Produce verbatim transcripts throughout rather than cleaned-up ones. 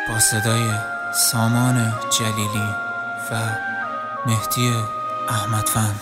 با صدای سامان جلیلی و مهدی احمدفند.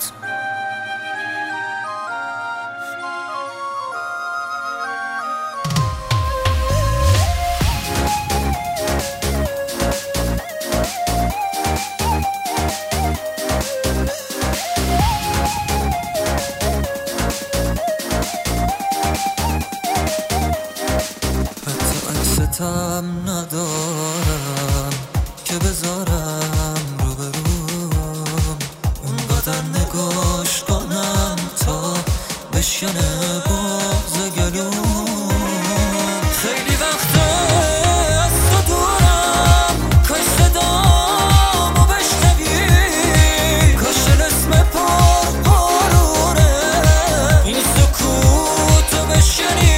عکستم ندارم که بذارم رو بروم، اونقدر نگاش کنم تا بشکنه بغض گلوم. خیلی وقته از تو دورم، کاش صدامو بشنوی، کاش الاسم پر پرونه این سکوتو بشکنی.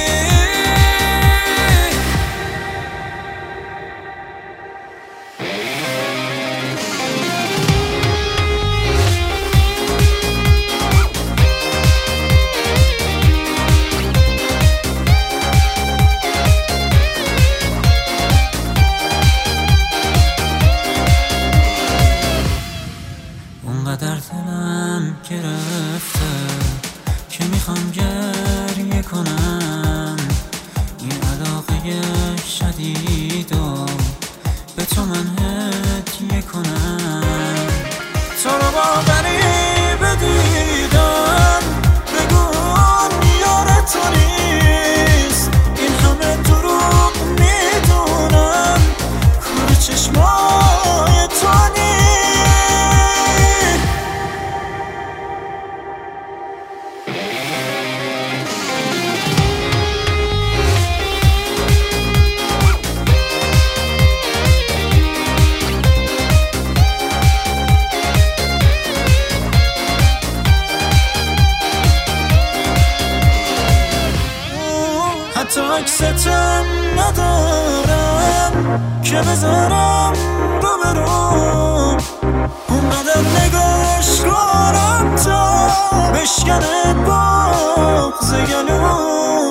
اونقدر دلم گرفته که میخوام گریه کنم، این علاقه شدیدو به تو من هدیه کنم. تو رو باوری بدیدم بگون یار تو نیست، این همه دروغ میدونم کار چشمای تو نیست. حتی عکستم ندارم که بذارم رو بروم، اونقدر نگاش کنم تا بشکنه بغض گلوم.